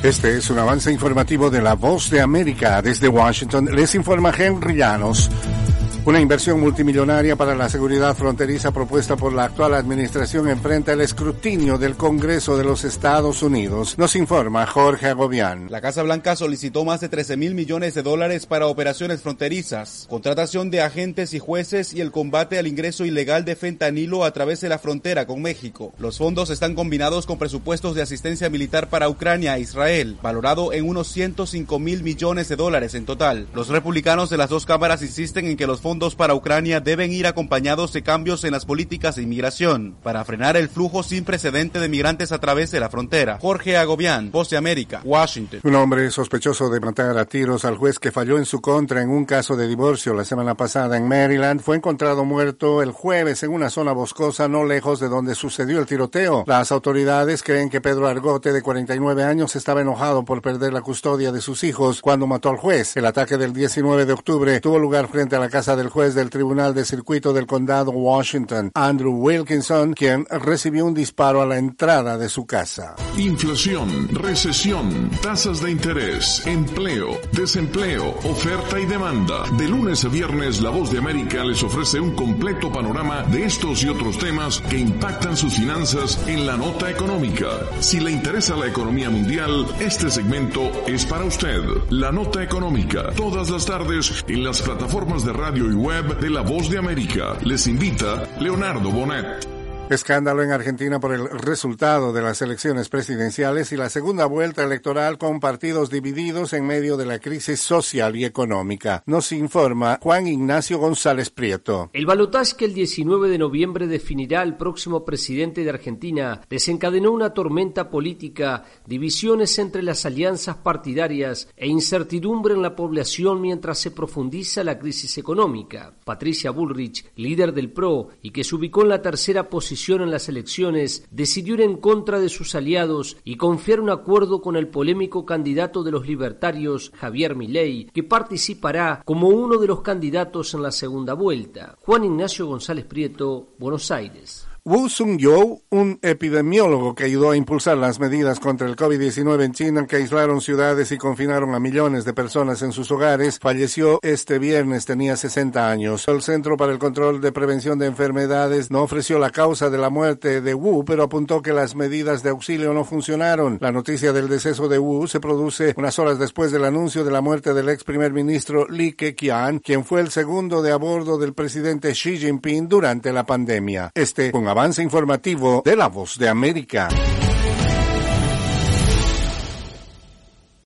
Este es un avance informativo de La Voz de América. Desde Washington les informa Henry Llanos. Una inversión multimillonaria para la seguridad fronteriza propuesta por la actual administración enfrenta el escrutinio del Congreso de los Estados Unidos. Nos informa Jorge Agobián. La Casa Blanca solicitó más de $13,000 millones para operaciones fronterizas, contratación de agentes y jueces y el combate al ingreso ilegal de fentanilo a través de la frontera con México. Los fondos están combinados con presupuestos de asistencia militar para Ucrania e Israel, valorado en unos $105,000 millones en total. Los republicanos de las dos cámaras insisten en que los fondos para Ucrania deben ir acompañados de cambios en las políticas de inmigración para frenar el flujo sin precedente de migrantes a través de la frontera. Jorge Agobián, Voz de América, Washington. Un hombre sospechoso de matar a tiros al juez que falló en su contra en un caso de divorcio la semana pasada en Maryland fue encontrado muerto el jueves en una zona boscosa no lejos de donde sucedió el tiroteo. Las autoridades creen que Pedro Argote, de 49 años, estaba enojado por perder la custodia de sus hijos cuando mató al juez. El ataque del 19 de octubre tuvo lugar frente a la casa del juez del Tribunal de Circuito del Condado Washington, Andrew Wilkinson, quien recibió un disparo a la entrada de su casa. Inflación, recesión, tasas de interés, empleo, desempleo, oferta y demanda. De lunes a viernes, La Voz de América les ofrece un completo panorama de estos y otros temas que impactan sus finanzas en la nota económica. Si le interesa la economía mundial, este segmento es para usted. La nota económica, todas las tardes en las plataformas de radio y web de La Voz de América. Les invita Leonardo Bonet. Escándalo en Argentina por el resultado de las elecciones presidenciales y la segunda vuelta electoral con partidos divididos en medio de la crisis social y económica. Nos informa Juan Ignacio González Prieto. El balotaje que el 19 de noviembre definirá al próximo presidente de Argentina desencadenó una tormenta política, divisiones entre las alianzas partidarias e incertidumbre en la población mientras se profundiza la crisis económica. Patricia Bullrich, líder del PRO y que se ubicó en la tercera posición en las elecciones, decidió ir en contra de sus aliados y confiar un acuerdo con el polémico candidato de los libertarios, Javier Milei, que participará como uno de los candidatos en la segunda vuelta. Juan Ignacio González Prieto, Buenos Aires. Wu Sung-yo, un epidemiólogo que ayudó a impulsar las medidas contra el COVID-19 en China que aislaron ciudades y confinaron a millones de personas en sus hogares, falleció este viernes, tenía 60 años. El Centro para el Control de Prevención de Enfermedades no ofreció la causa de la muerte de Wu, pero apuntó que las medidas de auxilio no funcionaron. La noticia del deceso de Wu se produce unas horas después del anuncio de la muerte del ex primer ministro Li Keqiang, quien fue el segundo de a bordo del presidente Xi Jinping durante la pandemia. Un avance informativo de La Voz de América.